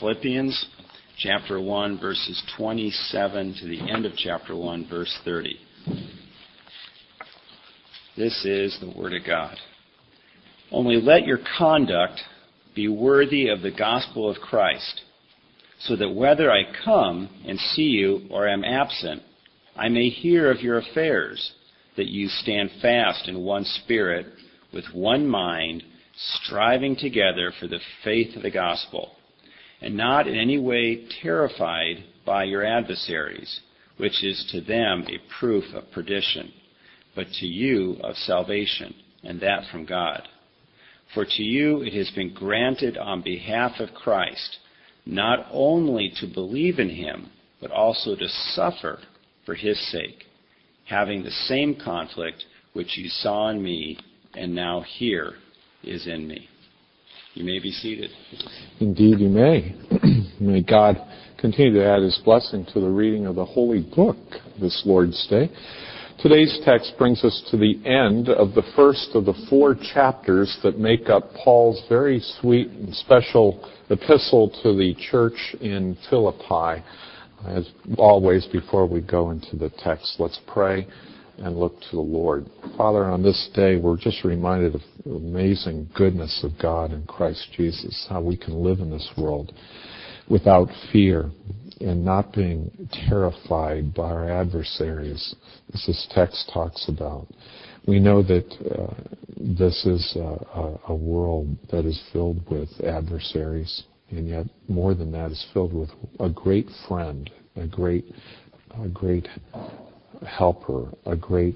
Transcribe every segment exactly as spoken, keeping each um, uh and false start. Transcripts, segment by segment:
Philippians chapter one, verses twenty-seven to the end of chapter one, verse thirty. This is the Word of God. Only let your conduct be worthy of the gospel of Christ, so that whether I come and see you or am absent, I may hear of your affairs, that you stand fast in one spirit, with one mind, striving together for the faith of the gospel, and not in any way terrified by your adversaries, which is to them a proof of perdition, but to you of salvation, and that from God. For to you it has been granted on behalf of Christ, not only to believe in him, but also to suffer for his sake, having the same conflict which you saw in me and now hear is in me. You may be seated. Indeed you may. May God continue to add his blessing to the reading of the Holy Book this Lord's Day. Today's text brings us to the end of the first of the four chapters that make up Paul's very sweet and special epistle to the church in Philippi. As always, before we go into the text, let's pray and look to the Lord. Father, on this day, we're just reminded of the amazing goodness of God in Christ Jesus, how we can live in this world without fear and not being terrified by our adversaries, as this text talks about. We know that uh, this is a, a world that is filled with adversaries, and yet more than that is filled with a great friend, a great, a great helper, a great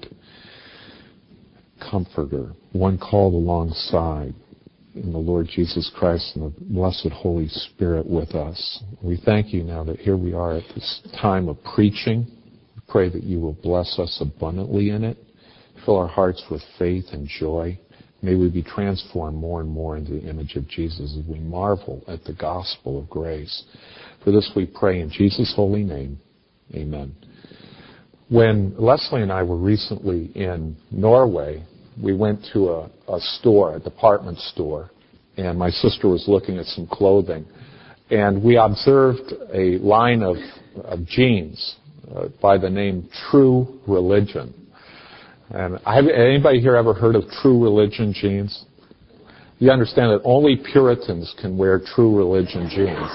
comforter, one called alongside in the Lord Jesus Christ and the blessed Holy Spirit with us. We thank you now that here we are at this time of preaching. We pray that you will bless us abundantly in it. Fill our hearts with faith and joy. May we be transformed more and more into the image of Jesus as we marvel at the gospel of grace. For this we pray in Jesus' holy name. Amen. When Leslie and I were recently in Norway, we went to a, a store, a department store, and my sister was looking at some clothing. And we observed a line of, of jeans uh, by the name True Religion. And have anybody here ever heard of True Religion jeans? You understand that only Puritans can wear True Religion jeans.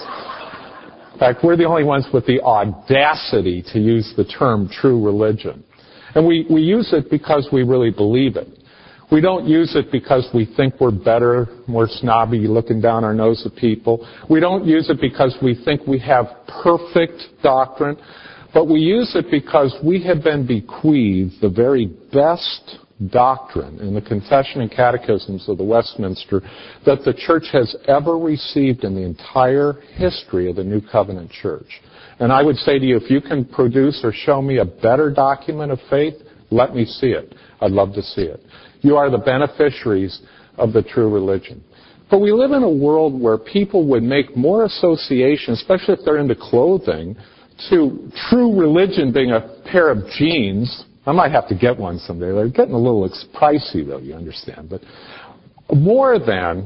In fact, we're the only ones with the audacity to use the term true religion. And we, we use it because we really believe it. We don't use it because we think we're better, more snobby, looking down our nose at people. We don't use it because we think we have perfect doctrine. But we use it because we have been bequeathed the very best doctrine in the Confession and Catechisms of the Westminster that the Church has ever received in the entire history of the New Covenant Church. And I would say to you, if you can produce or show me a better document of faith, let me see it. I'd love to see it. You are the beneficiaries of the true religion. But we live in a world where people would make more association, especially if they're into clothing, to true religion being a pair of jeans. I might have to get one someday. They're getting a little pricey, though, you understand. But more than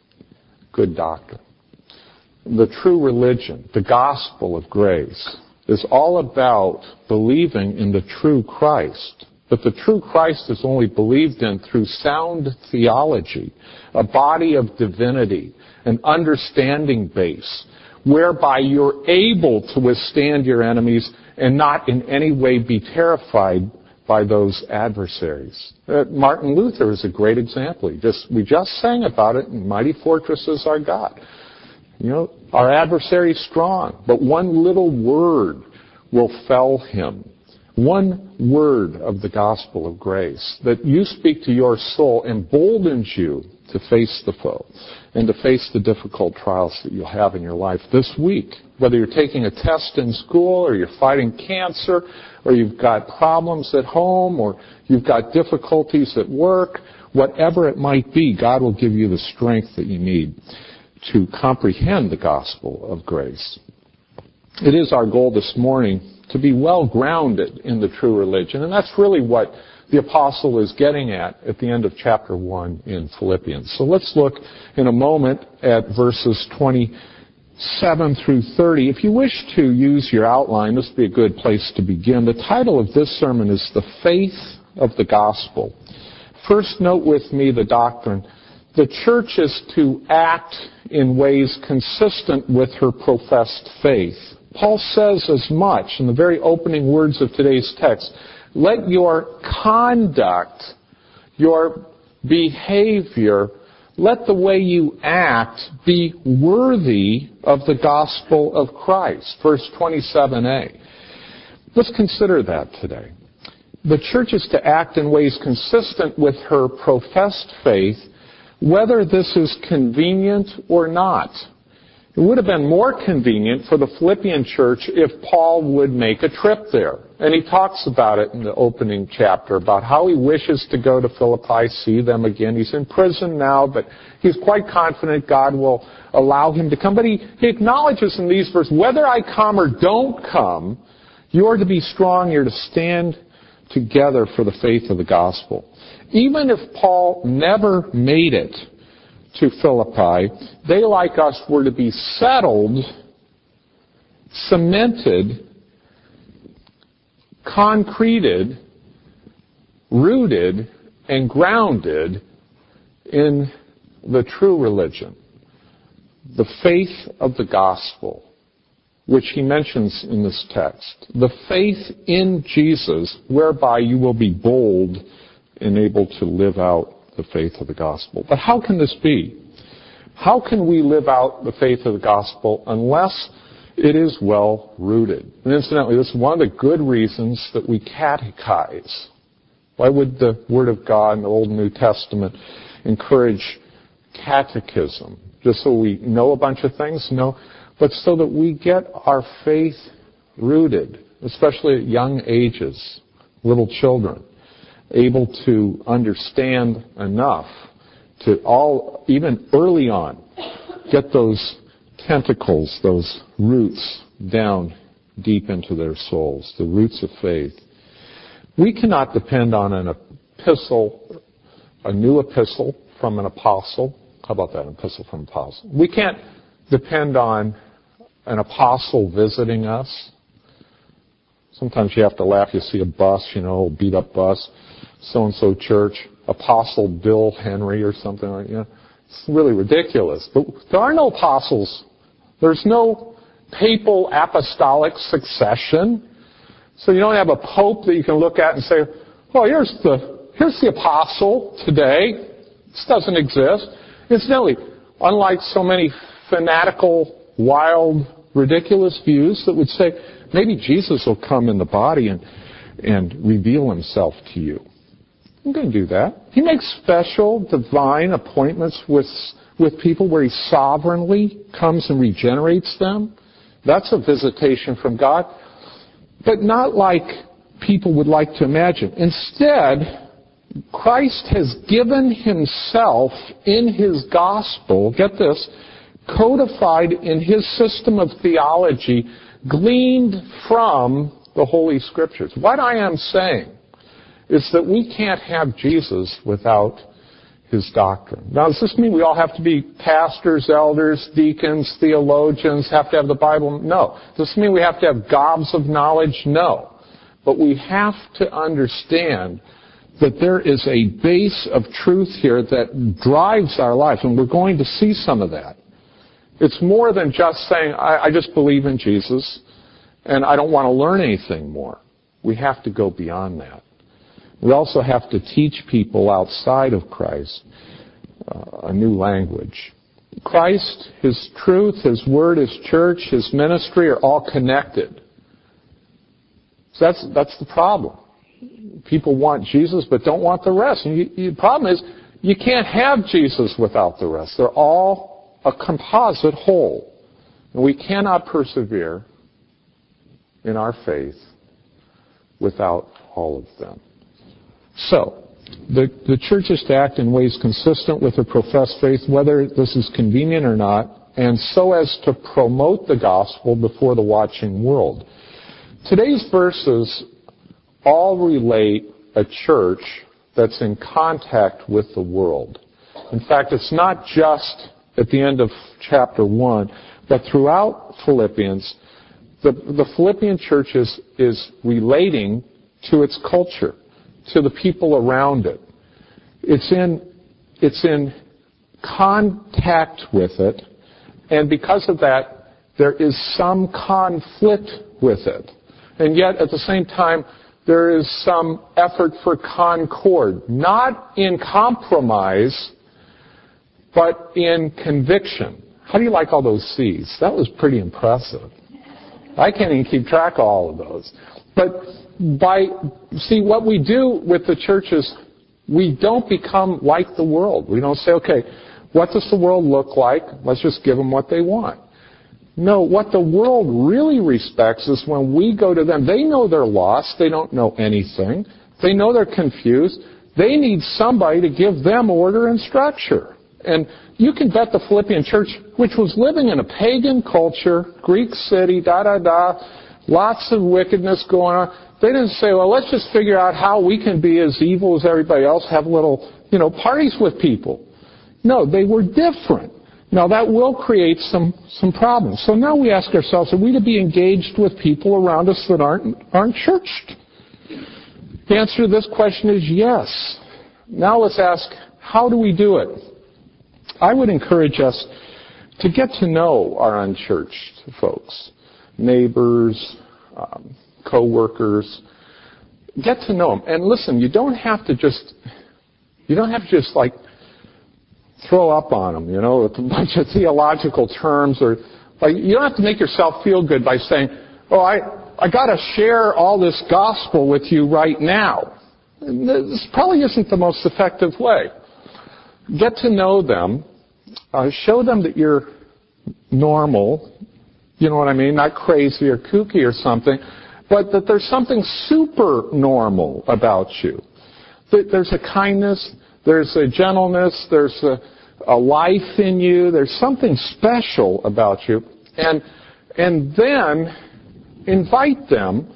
good doctrine. The true religion, the gospel of grace, is all about believing in the true Christ. But the true Christ is only believed in through sound theology, a body of divinity, an understanding base, whereby you're able to withstand your enemies and not in any way be terrified by those adversaries. Uh, Martin Luther is a great example. He just, we just sang about it in Mighty Fortress is Our God. You know, our adversary is strong, but one little word will fell him. One word of the gospel of grace that you speak to your soul emboldens you to face the foe and to face the difficult trials that you'll have in your life this week. Whether you're taking a test in school or you're fighting cancer or you've got problems at home or you've got difficulties at work, whatever it might be, God will give you the strength that you need to comprehend the gospel of grace. It is our goal this morning to be well grounded in the true religion, and that's really what the apostle is getting at at the end of chapter one in Philippians. So let's look in a moment at verses twenty seven through thirty. If you wish to use your outline, this would be a good place to begin. The title of this sermon is The Faith of the Gospel. First, note with me the doctrine. The church is to act in ways consistent with her professed faith. Paul says as much in the very opening words of today's text. Let your conduct, your behavior, let the way you act be worthy of the gospel of Christ. Verse twenty-seven a. Let's consider that today. The church is to act in ways consistent with her professed faith, whether this is convenient or not. It would have been more convenient for the Philippian church if Paul would make a trip there. And he talks about it in the opening chapter, about how he wishes to go to Philippi, see them again. He's in prison now, but he's quite confident God will allow him to come. But he, he acknowledges in these verses, whether I come or don't come, you're to be strong, you're to stand together for the faith of the gospel. Even if Paul never made it to Philippi, they, like us, were to be settled, cemented, concreted, rooted, and grounded in the true religion, the faith of the gospel, which he mentions in this text. The faith in Jesus, whereby you will be bold and able to live out the faith of the gospel. But how can this be? How can we live out the faith of the gospel unless it is well rooted? And incidentally, this is one of the good reasons that we catechize. Why would the Word of God in the Old and New Testament encourage catechism? Just so we know a bunch of things? No. But so that we get our faith rooted, especially at young ages, little children, able to understand enough to all, even early on, get those tentacles, those roots down deep into their souls, the roots of faith. We cannot depend on an epistle, a new epistle from an apostle. How about that, an epistle from an apostle? We can't depend on an apostle visiting us. Sometimes you have to laugh. You see a bus, you know, a beat-up bus, so-and-so church, Apostle Bill Henry or something like that. You know, it's really ridiculous. But there are no apostles. There's no papal apostolic succession. So you don't have a pope that you can look at and say, oh, here's the, here's the apostle today. This doesn't exist. Incidentally, unlike so many fanatical, wild, ridiculous views that would say, maybe Jesus will come in the body and, and reveal himself to you. He didn't do that. He makes special divine appointments with, with people where he sovereignly comes and regenerates them. That's a visitation from God. But not like people would like to imagine. Instead, Christ has given himself in his gospel, get this, codified in his system of theology, gleaned from the Holy Scriptures. What I am saying is that we can't have Jesus without his doctrine. Now, does this mean we all have to be pastors, elders, deacons, theologians, have to have the Bible? No. Does this mean we have to have gobs of knowledge? No. But we have to understand that there is a base of truth here that drives our lives, and we're going to see some of that. It's more than just saying, I, I just believe in Jesus, and I don't want to learn anything more. We have to go beyond that. We also have to teach people outside of Christ uh, a new language. Christ, his truth, his word, his church, his ministry are all connected. So that's that's the problem. People want Jesus but don't want the rest. And you, you, the problem is you can't have Jesus without the rest. They're all a composite whole. And we cannot persevere in our faith without all of them. So, the, the church is to act in ways consistent with her professed faith, whether this is convenient or not, and so as to promote the gospel before the watching world. Today's verses all relate a church that's in contact with the world. In fact, it's not just at the end of chapter one, But throughout Philippians, the, the Philippian church is, is relating to its culture, to the people around it. It's in, it's in contact with it, and because of that, there is some conflict with it. And yet, at the same time, there is some effort for concord, not in compromise, but in conviction. How do you like all those C's? That was pretty impressive. I can't even keep track of all of those. But by, see, what we do with the church is we don't become like the world. We don't say, okay, what does the world look like? Let's just give them what they want. No, what the world really respects is when we go to them. They know they're lost. They don't know anything. They know they're confused. They need somebody to give them order and structure. And you can bet the Philippian church, which was living in a pagan culture, Greek city, da-da-da, lots of wickedness going on. They didn't say, well, let's just figure out how we can be as evil as everybody else, have little, you know, parties with people. No, they were different. Now, that will create some, some problems. So now we ask ourselves, are we to be engaged with people around us that aren't, aren't churched? The answer to this question is yes. Now let's ask, how do we do it? I would encourage us to get to know our unchurched folks, neighbors, um, co-workers. Get to know them. And listen, you don't have to just, you don't have to just like throw up on them, you know, with a bunch of theological terms, or like you don't have to make yourself feel good by saying, oh, I, I got to share all this gospel with you right now. And this probably isn't the most effective way. Get to know them. Uh, show them that you're normal, you know what I mean, not crazy or kooky or something, but that there's something super normal about you. That there's a kindness, there's a gentleness, there's a, a life in you, there's something special about you. And, and then invite them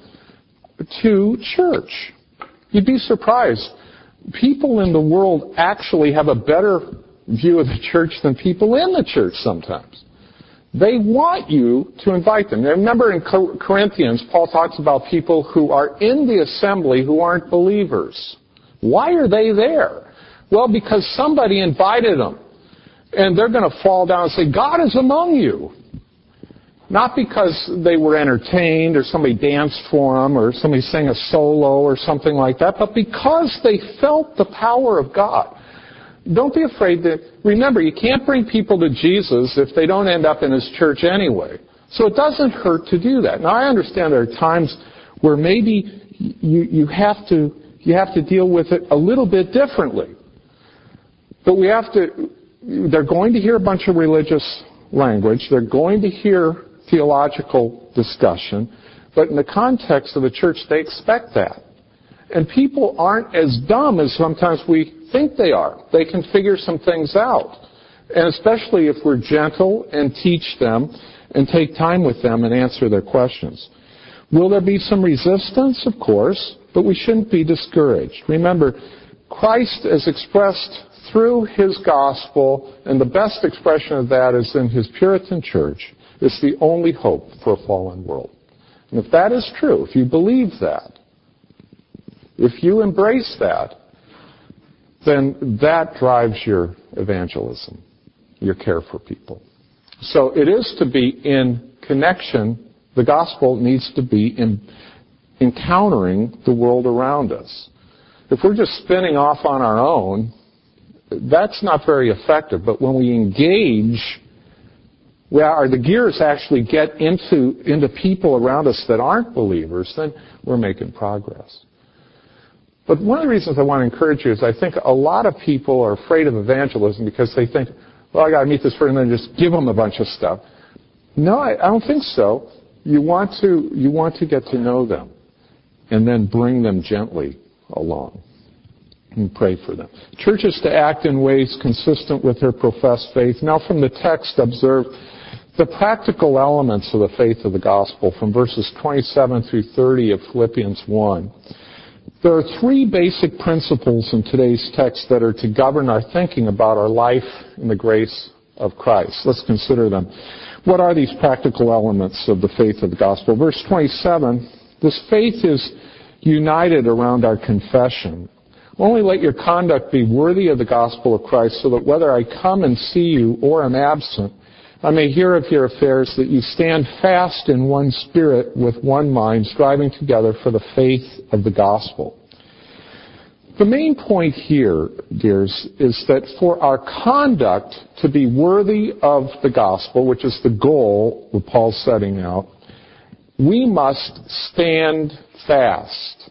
to church. You'd be surprised. People in the world actually have a better view of the church than people in the church sometimes. They want you to invite them. Now, remember in Corinthians, Paul talks about people who are in the assembly who aren't believers. Why are they there? Well, because somebody invited them. And they're going to fall down and say, God is among you. Not because they were entertained or somebody danced for them or somebody sang a solo or something like that, but because they felt the power of God. Don't be afraid to, remember, you can't bring people to Jesus if they don't end up in His church anyway. So it doesn't hurt to do that. Now, I understand there are times where maybe you, you have to, you have to deal with it a little bit differently. But we have to, they're going to hear a bunch of religious language. They're going to hear theological discussion. But in the context of the church, they expect that. And people aren't as dumb as sometimes we think they are. They can figure some things out. And especially if we're gentle and teach them and take time with them and answer their questions. Will there be some resistance? Of course. But we shouldn't be discouraged. Remember, Christ is expressed through His gospel, and the best expression of that is in His Puritan church. It's the only hope for a fallen world. And if that is true, if you believe that, if you embrace that, then that drives your evangelism, your care for people. So it is to be in connection. The gospel needs to be in encountering the world around us. If we're just spinning off on our own, that's not very effective. But when we engage, where the gears actually get into, into people around us that aren't believers, then we're making progress. But one of the reasons I want to encourage you is I think a lot of people are afraid of evangelism because they think, well, I got to meet this person and then just give them a bunch of stuff. No, I, I don't think so. You want to, you want to get to know them and then bring them gently along and pray for them. Church is to act in ways consistent with their professed faith. Now from the text, observe the practical elements of the faith of the gospel from verses twenty-seven through thirty of Philippians one. There are three basic principles in today's text that are to govern our thinking about our life in the grace of Christ. Let's consider them. What are these practical elements of the faith of the gospel? Verse twenty-seven, this faith is united around our confession. Only let your conduct be worthy of the gospel of Christ, so that whether I come and see you or am absent, I may hear of your affairs, that you stand fast in one spirit with one mind, striving together for the faith of the gospel. The main point here, dears, is that for our conduct to be worthy of the gospel, which is the goal that Paul's setting out, we must stand fast.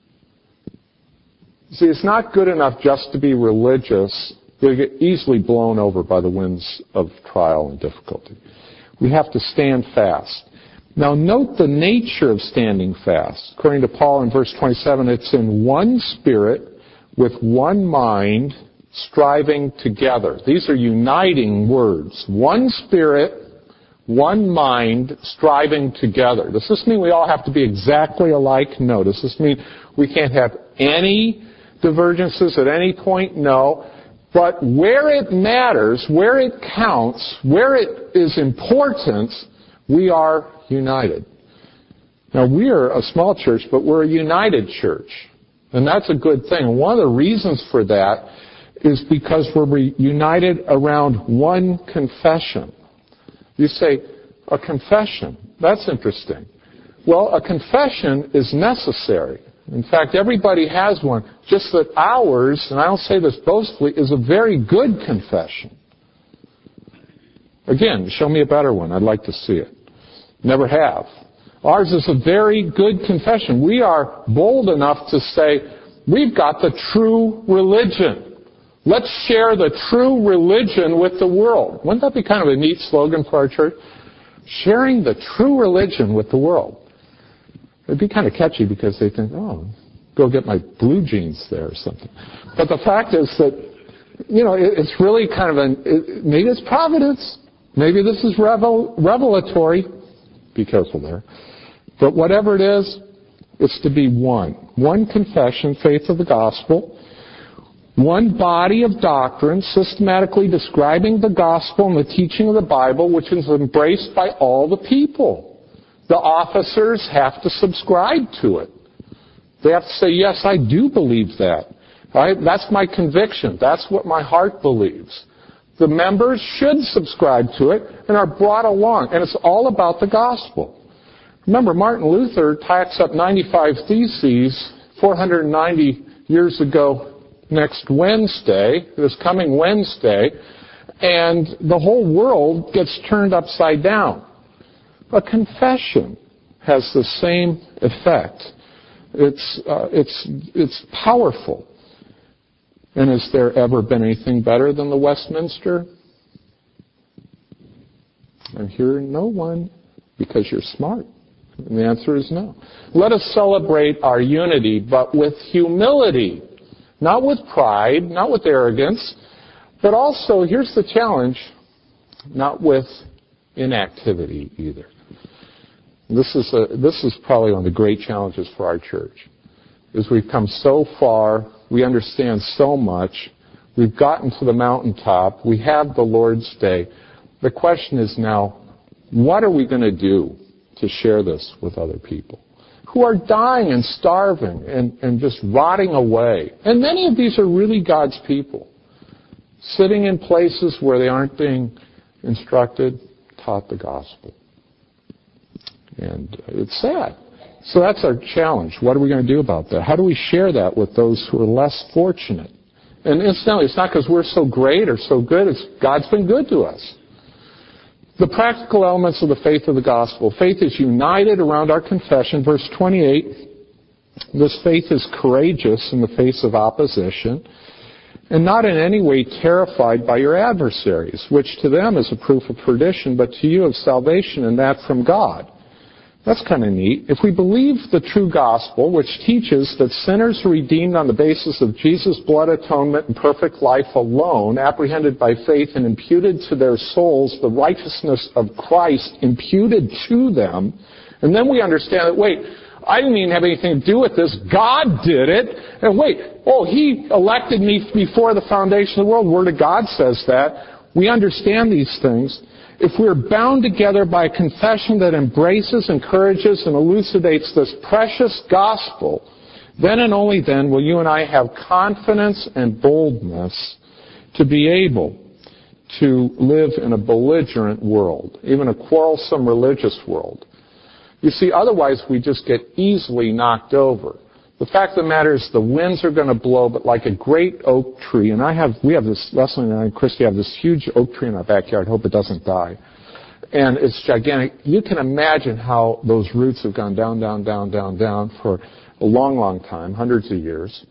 See, it's not good enough just to be religious. You'll get easily blown over by the winds of trial and difficulty. We have to stand fast. Now note the nature of standing fast. According to Paul in verse twenty-seven, it's in one spirit, with one mind, striving together. These are uniting words. One spirit, one mind, striving together. Does this mean we all have to be exactly alike? No. Does this mean we can't have any divergences at any point? No. But where it matters, where it counts, where it is important, we are united. Now, we are a small church, but we're a united church. And that's a good thing. And one of the reasons for that is because we're united around one confession. You say, a confession. That's interesting. Well, a confession is necessary. In fact, everybody has one. Just that ours, and I don't say this boastfully, is a very good confession. Again, show me a better one. I'd like to see it. Never have. Ours is a very good confession. We are bold enough to say, we've got the true religion. Let's share the true religion with the world. Wouldn't that be kind of a neat slogan for our church? Sharing the true religion with the world. It'd be kind of catchy because they think, oh, go get my blue jeans there or something. But the fact is that, you know, it's really kind of an, it, maybe it's providence. Maybe this is revel, revelatory. Be careful there. But whatever it is, it's to be one. One confession, faith of the gospel. One body of doctrine, systematically describing the gospel and the teaching of the Bible, which is embraced by all the people. The officers have to subscribe to it. They have to say, yes, I do believe that. Right? That's my conviction. That's what my heart believes. The members should subscribe to it and are brought along. And it's all about the gospel. Remember, Martin Luther types up ninety-five Theses four hundred ninety years ago next Wednesday, this coming Wednesday, and the whole world gets turned upside down. A confession has the same effect. It's, uh, it's, it's powerful. And has there ever been anything better than the Westminster? I'm hearing no one, because you're smart. And the answer is no. Let us celebrate our unity, but with humility. Not with pride, not with arrogance, but also, here's the challenge, not with inactivity either. This is, a, this is probably one of the great challenges for our church, is we've come so far, we understand so much, we've gotten to the mountaintop, we have the Lord's Day. The question is now, what are we going to do to share this with other people who are dying and starving and, and just rotting away? And many of these are really God's people, sitting in places where they aren't being instructed, taught the gospel. And it's sad. So that's our challenge. What are we going to do about that? How do we share that with those who are less fortunate? And incidentally, it's not because we're so great or so good. It's God's been good to us. The practical elements of the faith of the gospel. Faith is united around our confession. Verse twenty-eight, this faith is courageous in the face of opposition and not in any way terrified by your adversaries, which to them is a proof of perdition, but to you of salvation, and that from God. That's kind of neat. If we believe the true gospel, which teaches that sinners are redeemed on the basis of Jesus' blood atonement and perfect life alone, apprehended by faith and imputed to their souls the righteousness of Christ imputed to them, and then we understand that, wait, I didn't even have anything to do with this. God did it. And wait, oh, He elected me before the foundation of the world. Word of God says that. We understand these things. if we're bound together by a confession that embraces, encourages, and elucidates this precious gospel, then and only then will you and I have confidence and boldness to be able to live in a belligerent world, even a quarrelsome religious world. You see, otherwise we just get easily knocked over. The fact of the matter is the winds are going to blow, but like a great oak tree, and I have, we have this, Leslie and I and Christy have this huge oak tree in our backyard. Hope it doesn't die. And it's gigantic. You can imagine how those roots have gone down, down, down, down, down for a long, long time, hundreds of years.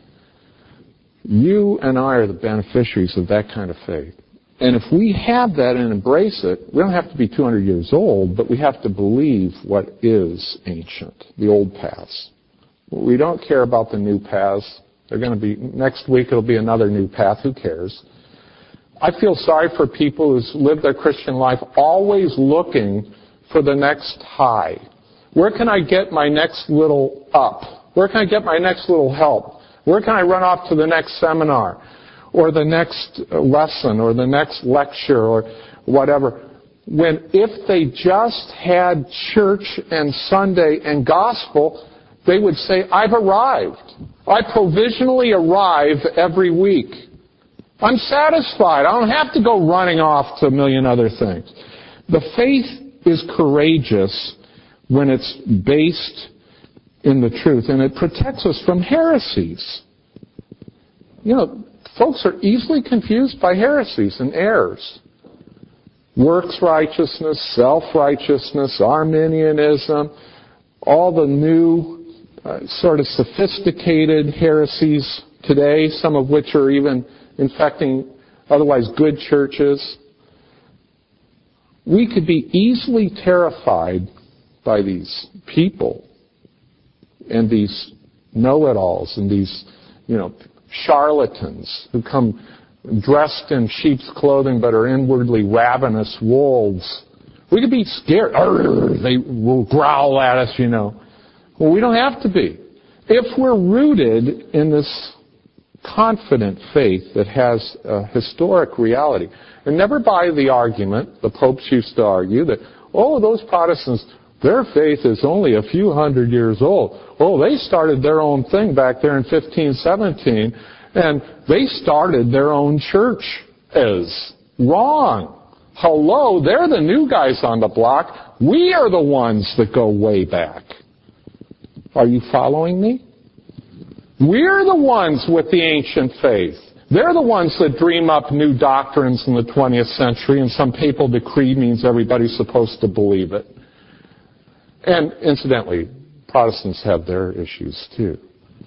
You and I are the beneficiaries of that kind of faith. And if we have that and embrace it, we don't have to be two hundred years old, but we have to believe what is ancient, the old paths. We don't care about the new paths. They're going to be, next week it'll be another new path. Who cares? I feel sorry for people who live their Christian life always looking for the next high. Where can I get my next little up? Where can I get my next little help? Where can I run off to the next seminar or the next lesson or the next lecture or whatever? When if they just had church and Sunday and gospel, they would say, I've arrived. I provisionally arrive every week. I'm satisfied. I don't have to go running off to a million other things. The faith is courageous when it's based in the truth, and it protects us from heresies. You know, folks are easily confused by heresies and errors. Works righteousness, self-righteousness, Arminianism, all the new Uh, sort of sophisticated heresies today, some of which are even infecting otherwise good churches. We could be easily terrified by these people and these know-it-alls and these, you know, charlatans who come dressed in sheep's clothing but are inwardly ravenous wolves. We could be scared. Arr, they will growl at us, you know. Well, we don't have to be. If we're rooted in this confident faith that has a historic reality, and never by the argument, the popes used to argue that, oh, those Protestants, their faith is only a few hundred years old. Oh, they started their own thing back there in fifteen seventeen, and they started their own church as wrong. Hello, they're the new guys on the block. We are the ones that go way back. Are you following me? We're the ones with the ancient faith. They're the ones that dream up new doctrines in the twentieth century, and some papal decree means everybody's supposed to believe it. And incidentally, Protestants have their issues too.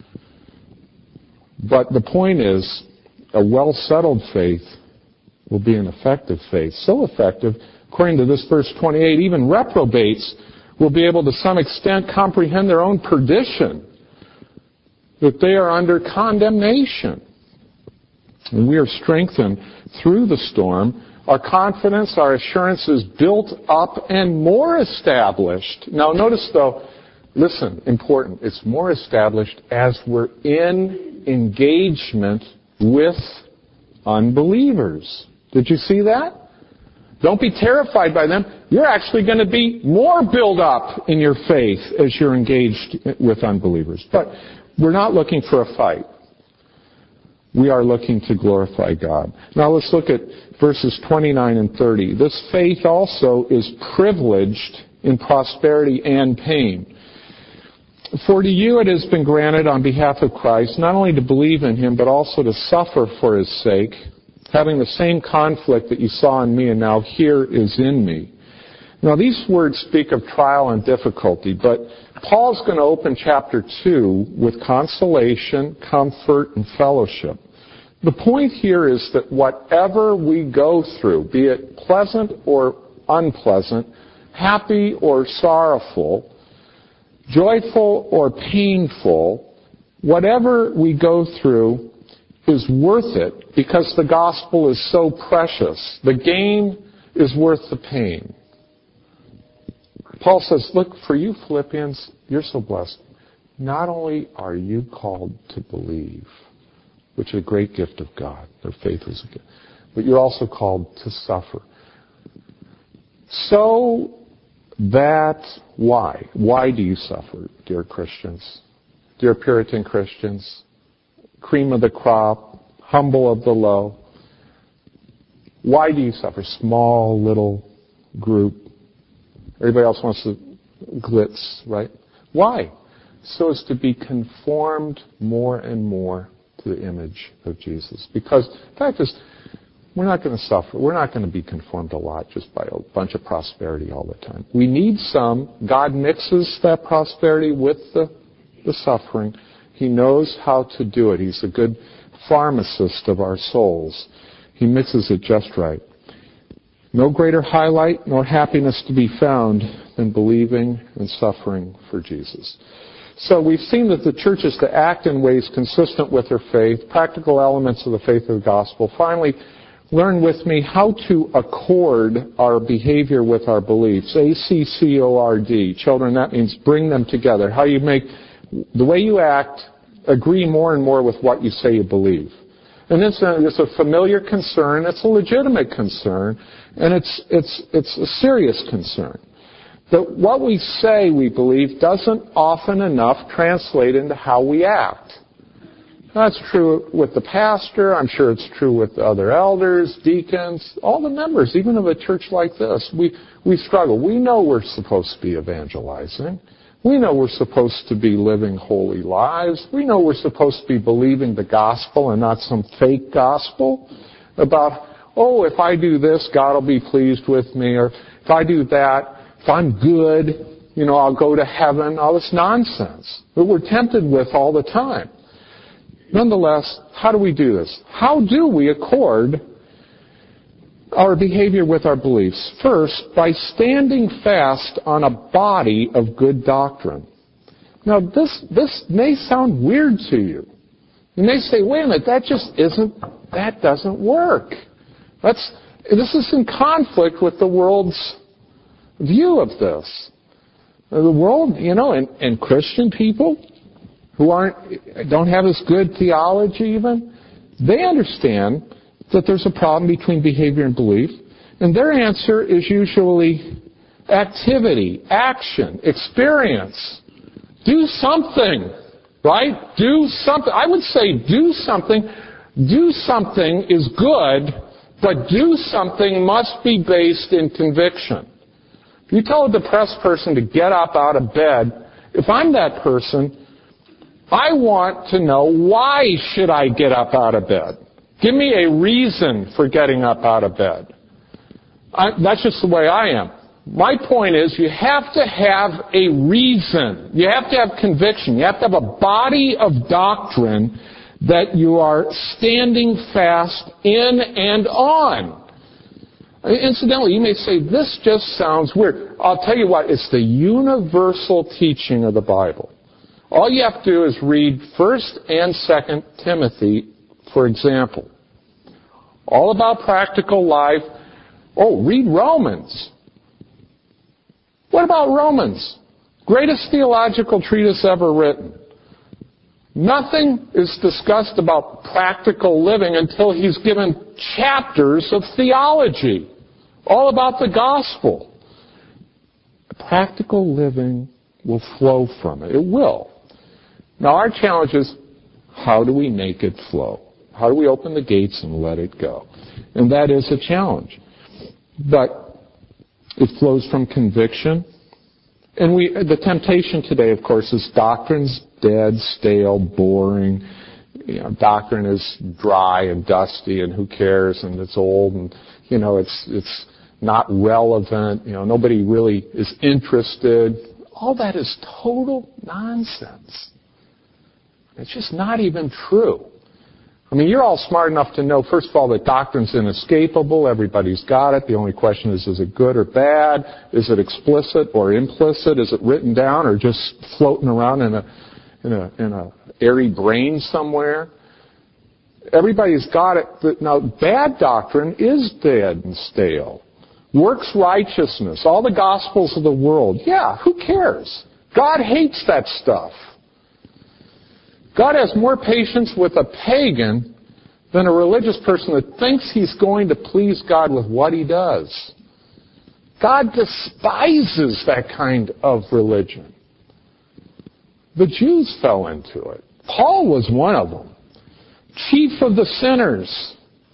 But the point is, a well-settled faith will be an effective faith. So effective, according to this verse twenty-eight, even reprobates will be able to some extent comprehend their own perdition, that they are under condemnation. And we are strengthened through the storm. Our confidence, our assurance is built up and more established. Now notice though, listen, important, it's more established as we're in engagement with unbelievers. Did you see that? Don't be terrified by them. You're actually going to be more built up in your faith as you're engaged with unbelievers. But we're not looking for a fight. We are looking to glorify God. Now let's look at verses twenty-nine and thirty. This faith also is privileged in prosperity and pain. For to you it has been granted on behalf of Christ not only to believe in Him, but also to suffer for His sake, having the same conflict that you saw in me and now here is in me. Now these words speak of trial and difficulty, but Paul's going to open chapter two with consolation, comfort, and fellowship. The point here is that whatever we go through, be it pleasant or unpleasant, happy or sorrowful, joyful or painful, whatever we go through is worth it because the gospel is so precious. The gain is worth the pain. Paul says, look, for you Philippians, you're so blessed. Not only are you called to believe, which is a great gift of God, their faith is a gift, but you're also called to suffer. So that, why? Why do you suffer, dear Christians? Dear Puritan Christians? Cream of the crop, humble of the low. Why do you suffer? Small, little group. Everybody else wants to glitz, right? Why? So as to be conformed more and more to the image of Jesus. Because the fact is, we're not going to suffer. We're not going to be conformed a lot just by a bunch of prosperity all the time. We need some. God mixes that prosperity with the, the suffering. He knows how to do it. He's a good pharmacist of our souls. He mixes it just right. No greater highlight nor happiness to be found than believing and suffering for Jesus. So we've seen that the church is to act in ways consistent with her faith, practical elements of the faith of the gospel. Finally, learn with me how to accord our behavior with our beliefs. A C C O R D. Children, that means bring them together. How you make the way you act agree more and more with what you say you believe. And it's a, it's a familiar concern, it's a legitimate concern, and it's, it's, it's a serious concern. That what we say we believe doesn't often enough translate into how we act. That's true with the pastor, I'm sure it's true with the other elders, deacons, all the members, even of a church like this. We, we struggle. We know we're supposed to be evangelizing. We know we're supposed to be living holy lives. We know we're supposed to be believing the gospel and not some fake gospel about, oh, if I do this, God will be pleased with me, or if I do that, if I'm good, you know, I'll go to heaven, all this nonsense that we're tempted with all the time. Nonetheless, how do we do this? How do we accord our behavior with our beliefs? First, by standing fast on a body of good doctrine. Now, this, this may sound weird to you. You may say, wait a minute, that just isn't, that doesn't work. That's, this is in conflict with the world's view of this. The world, you know, and, and Christian people who aren't, don't have as good theology even, they understand that there's a problem between behavior and belief, and their answer is usually activity, action, experience. Do something, right? Do something. I would say do something. Do something is good, but do something must be based in conviction. If you tell a depressed person to get up out of bed, if I'm that person, I want to know, why should I get up out of bed? Give me a reason for getting up out of bed. I, that's just the way I am. My point is, you have to have a reason. You have to have conviction. You have to have a body of doctrine that you are standing fast in and on. Incidentally, you may say, this just sounds weird. I'll tell you what, it's the universal teaching of the Bible. All you have to do is read First and Second Timothy, for example. All about practical life. Oh, read Romans. What about Romans? Greatest theological treatise ever written. Nothing is discussed about practical living until he's given chapters of theology, all about the gospel. Practical living will flow from it. It will. Now our challenge is, how do we make it flow? How do we open the gates and let it go? And that is a challenge. But it flows from conviction. And we, the temptation today, of course, is doctrine's dead, stale, boring. You know, doctrine is dry and dusty, and who cares? And it's old, and you know, it's it's not relevant. You know, nobody really is interested. All that is total nonsense. It's just not even true. I mean, you're all smart enough to know, first of all, that doctrine's inescapable. Everybody's got it. The only question is, is it good or bad? Is it explicit or implicit? Is it written down or just floating around in a in a in a airy brain somewhere? Everybody's got it. Now, bad doctrine is dead and stale. Works righteousness, all the gospels of the world. Yeah, who cares? God hates that stuff. God has more patience with a pagan than a religious person that thinks he's going to please God with what he does. God despises that kind of religion. The Jews fell into it. Paul was one of them. Chief of the sinners.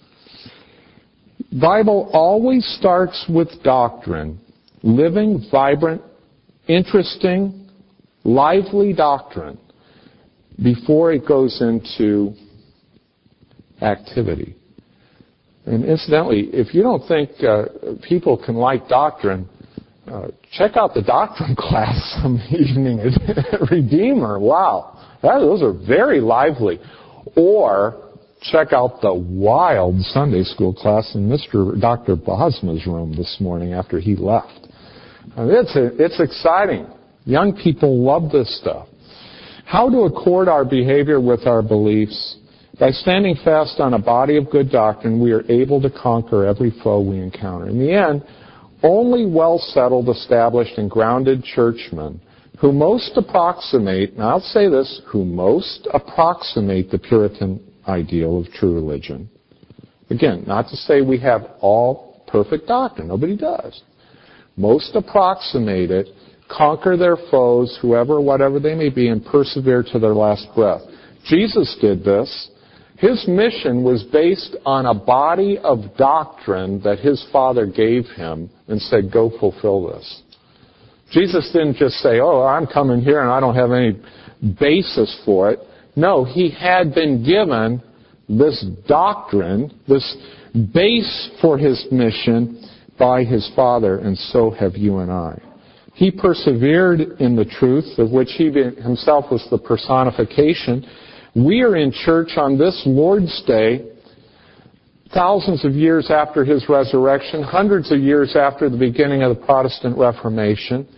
Bible always starts with doctrine. Living, vibrant, interesting, lively doctrine before it goes into activity. And incidentally, if you don't think uh, people can like doctrine, uh, check out the doctrine class some evening at Redeemer. Wow, that, those are very lively. Or check out the wild Sunday school class in Mister Doctor Bosma's room this morning after he left. Uh, it's a, it's exciting. Young people love this stuff. How to accord our behavior with our beliefs? By standing fast on a body of good doctrine, we are able to conquer every foe we encounter. In the end, only well-settled, established, and grounded churchmen who most approximate, and I'll say this, who most approximate the Puritan ideal of true religion. Again, not to say we have all perfect doctrine. Nobody does. Most approximate it, conquer their foes, whoever, whatever they may be, and persevere to their last breath. Jesus did this. His mission was based on a body of doctrine that his Father gave him and said, go fulfill this. Jesus didn't just say, oh, I'm coming here and I don't have any basis for it. No, he had been given this doctrine, this base for his mission by his Father, and so have you and I. He persevered in the truth of which he himself was the personification. We are in church on this Lord's Day, thousands of years after his resurrection, hundreds of years after the beginning of the Protestant Reformation,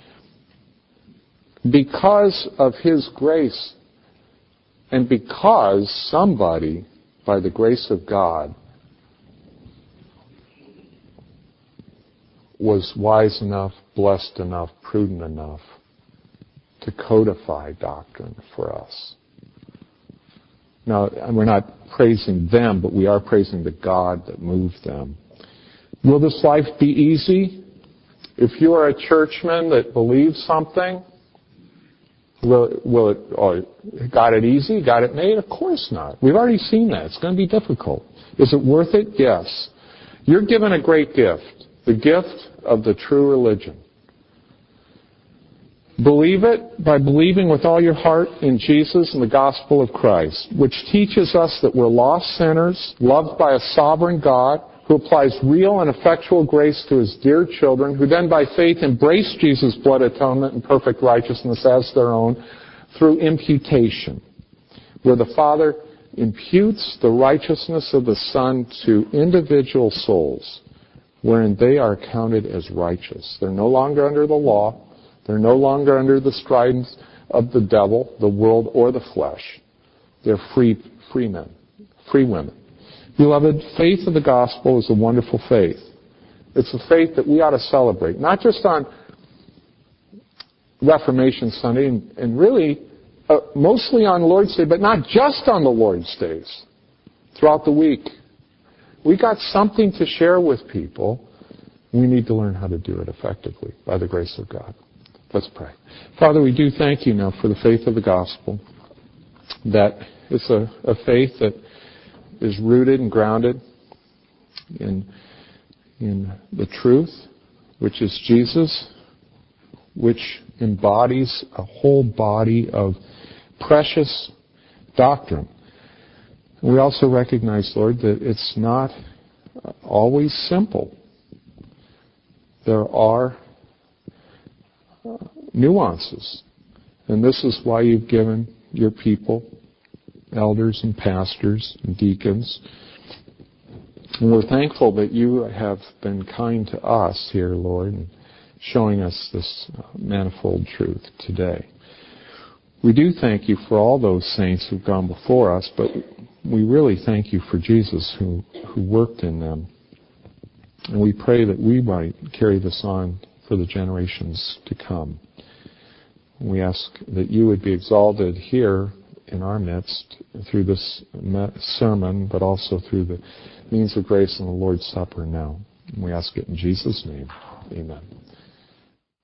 because of his grace and because somebody, by the grace of God, was wise enough, blessed enough, prudent enough to codify doctrine for us. Now, we're not praising them, but we are praising the God that moved them. Will this life be easy? If you are a churchman that believes something, will, will it, oh, got it easy? Got it made? Of course not. We've already seen that. It's going to be difficult. Is it worth it? Yes. You're given a great gift, the gift of the true religion. Believe it by believing with all your heart in Jesus and the gospel of Christ, which teaches us that we're lost sinners, loved by a sovereign God who applies real and effectual grace to his dear children, who then by faith embrace Jesus' blood atonement and perfect righteousness as their own through imputation, where the Father imputes the righteousness of the Son to individual souls, wherein they are counted as righteous. They're no longer under the law. They're no longer under the stridence of the devil, the world, or the flesh. They're free, free men, free women. Beloved, faith of the gospel is a wonderful faith. It's a faith that we ought to celebrate, not just on Reformation Sunday, and, and really uh, mostly on Lord's Day, but not just on the Lord's days, throughout the week. We got something to share with people. We need to learn how to do it effectively by the grace of God. Let's pray. Father, we do thank you now for the faith of the gospel, that it's a, a faith that is rooted and grounded in, in the truth, which is Jesus, which embodies a whole body of precious doctrine. We also recognize, Lord, that it's not always simple. There are nuances. And this is why you've given your people elders and pastors and deacons. And we're thankful that you have been kind to us here, Lord, and showing us this manifold truth today. We do thank you for all those saints who've gone before us, but we really thank you for Jesus who, who worked in them. And we pray that we might carry this on for the generations to come. We ask that you would be exalted here in our midst through this sermon, but also through the means of grace in the Lord's Supper now. We ask it in Jesus' name. Amen.